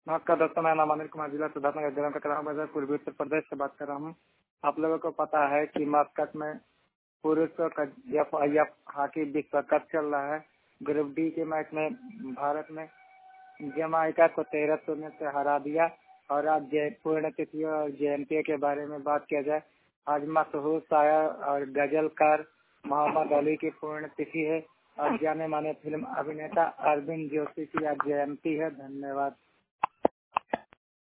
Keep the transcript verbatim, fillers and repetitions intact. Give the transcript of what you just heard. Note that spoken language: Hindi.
नमस्कार दोस्तों, मेरा नाम अनिल कुमार, जिला सिद्धार्थनगर, ग्राम का ग्राम बाजार, पूर्वी उत्तर प्रदेश से बात कर रहा हूँ। आप लोगों को पता है कि मास्कट में पुरुषों का एफ आई एफ हॉकी विश्व कप चल रहा है। ग्रुप डी के मैच में भारत ने जमाइका को तेरह शून्य से हरा दिया। और आज पूर्ण तिथि और जयंती के बारे में बात किया जाए, आज मशहूर शायर और गजलकार मोहम्मद अली की पूर्ण तिथि है और जाने माने फिल्म अभिनेता अरविंद जोशी की आज जयंती है। धन्यवाद।